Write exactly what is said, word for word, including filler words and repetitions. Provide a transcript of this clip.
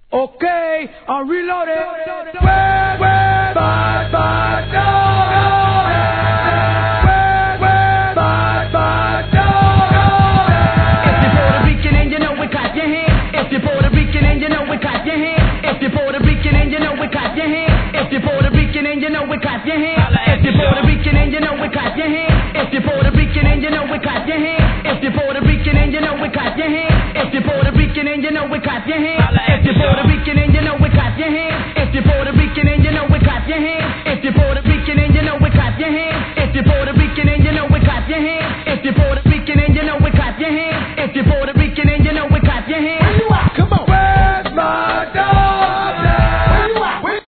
Okay, I'm reloaded. Where, where, bye, bye, no. Where, where, bye, bye, no. If you're Puerto Rican and you know it, clap your hands. If you're Puerto Rican and you know it, clap your hands. If you're Puerto Rican and you know it, clap your hands. If you're Puerto Rican and you know it, clap your hands. If you're Puerto Rican and you know it, clap your hands. If you're Puerto Rican and you know it, clap your hands. If you're Puerto Rican and you know it, clap your hands. If you're Puerto Rican and you know it, clap your hands. If you're Puerto Rican and you know it.